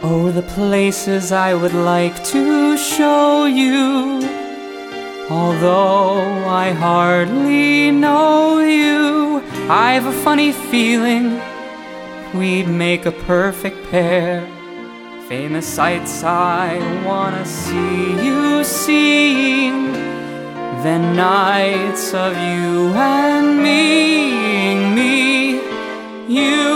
Oh, the places I would like to show you, although I hardly know you. I've a funny feeling we'd make a perfect pair. Famous sights I wanna see you seeing, then nights of you and me, you